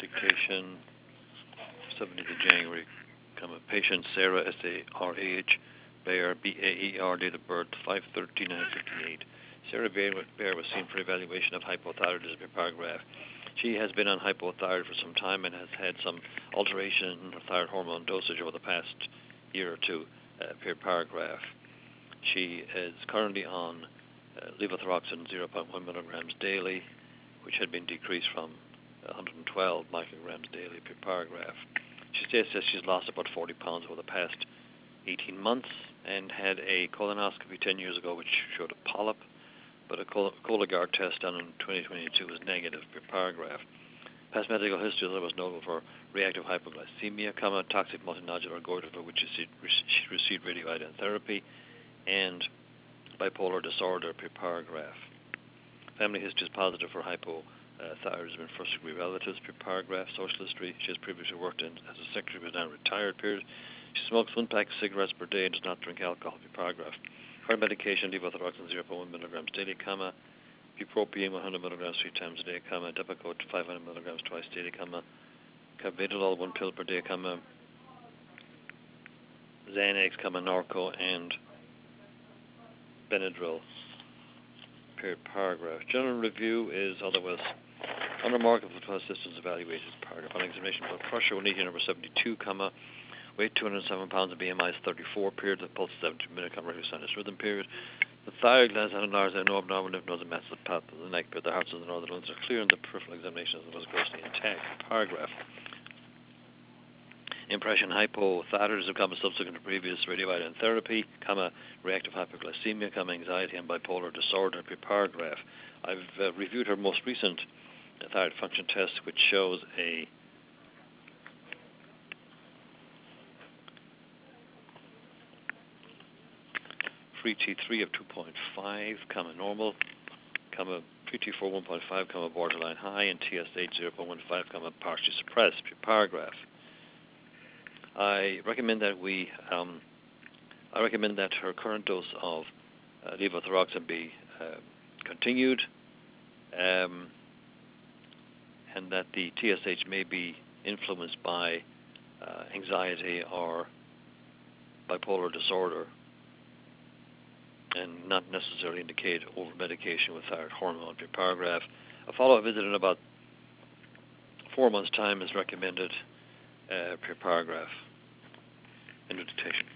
Dictation, 17th of January, patient Sarah, S-A-R-A-H, Baer, B-A-E-R, date of birth 5/13/1958. Sarah Baer was seen for evaluation of hypothyroidism per paragraph. She has been on hypothyroid for some time and has had some alteration in her thyroid hormone dosage over the past year or two per paragraph. She is currently on levothyroxine 0.1 milligrams daily, which had been decreased from 112 micrograms daily per paragraph. She says she's lost about 40 pounds over the past 18 months and had a colonoscopy 10 years ago which showed a polyp, but a Cologuard test done in 2022 was negative per paragraph. Past medical history was notable for reactive hypoglycemia, toxic multinodular goiter, for which she received radioiodine therapy, and bipolar disorder per paragraph. Family history is positive for hypothyroidism in first-degree relatives per paragraph. Social history: she has previously worked as a secretary but is now retired. Period. She smokes 1 pack of cigarettes per day and does not drink alcohol per paragraph. Her medication: levothyroxine 0.1 milligrams daily, bupropion 100 milligrams 3 times a day, Depakote 500 milligrams twice daily, carvedilol 1 pill per day, Xanax, Norco, and Benadryl per paragraph. General review is otherwise unremarkable for assistance evaluated paragraph. On examination, blood pressure 180 number 72, weight 207 pounds, and BMI is 34, period, the pulse 70 minute, regular sinus rhythm, period. The thyroid glands and enlarged, no abnormal lymph nodes and masses of path of the neck, but the hearts of the northern lungs are clear, and the peripheral examination was grossly intact. Paragraph. Impression: hypothyroidism, subsequent to previous radioiodine therapy, reactive hypoglycemia, anxiety, and bipolar disorder per paragraph. I've reviewed her most recent thyroid function test, which shows a free T3 of 2.5, normal, free T4 1.5, borderline high, and TSH 0.15, partially suppressed per paragraph. I recommend that her current dose of levothyroxine be continued, and that the TSH may be influenced by anxiety or bipolar disorder, and not necessarily indicate over-medication with thyroid hormone per paragraph. A follow-up visit in about 4 months' time is recommended per paragraph. End of dictation.